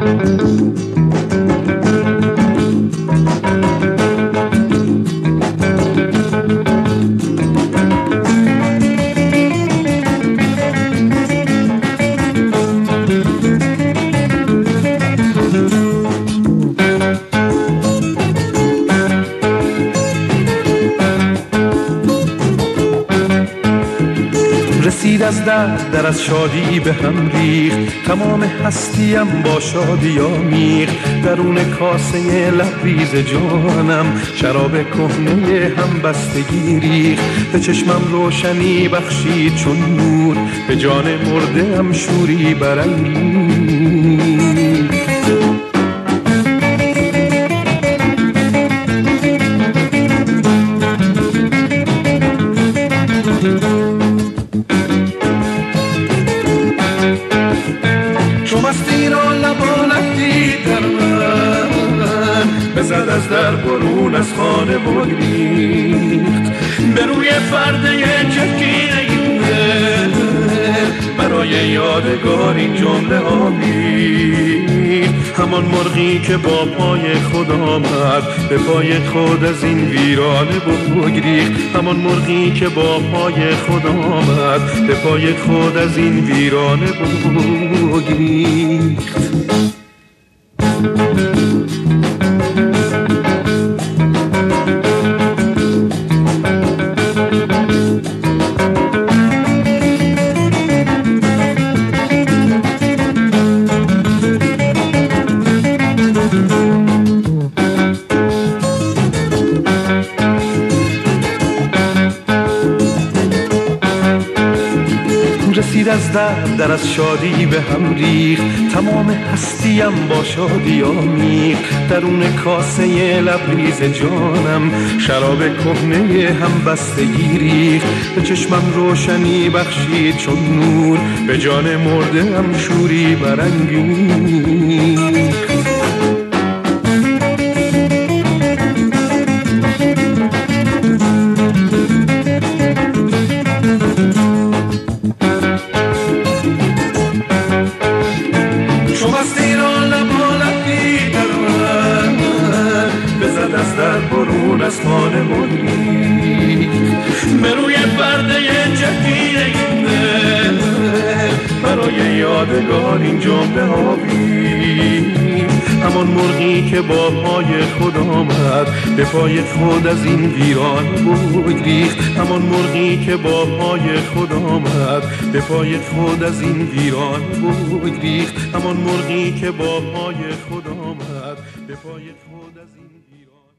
رسید از در از شادی به هم ریخت، تمام هستیم با شادی آمیخت. درون کاسه لبریز جانم شراب کهنه هم بستگی ریخت. به چشمم روشنی بخشید چون نور، به جان مرده هم شوری برانگیخت. مستی را لبانتی در من بزد، از در برون از خانه بگریخت. به روی پرده چکیده برای یادگار این جمله آمیخت. همان مرغی که با پای خود آمد، به پای خود از این ویرانه بگریخت. همان مرغی که با پای خود آمد، به پای خود از این ویرانه بگریخت. رسید از در از شادی به هم ریخت، تمام هستیم با شادی آمیخت. درون کاسه لبریز جانم شراب کهنه هم بستگی ریخت. به چشمم روشنی بخشید چون نور، به جان مرده هم شوری برانگیخت. مستی را لبانتی در من بزد، از در برون از خانه بگریخت. به روی پرده چکیده برای یادگار این جمله آویخت. همان مرغی که با پای خود آمد، به پای خود از این ویرانه بگریخت. همان مرغی که با پای خود آمد، به پای خود از این ویرانه بگریخت. همان مرغی که با پای خود آمد، به پای خود از این ویرانه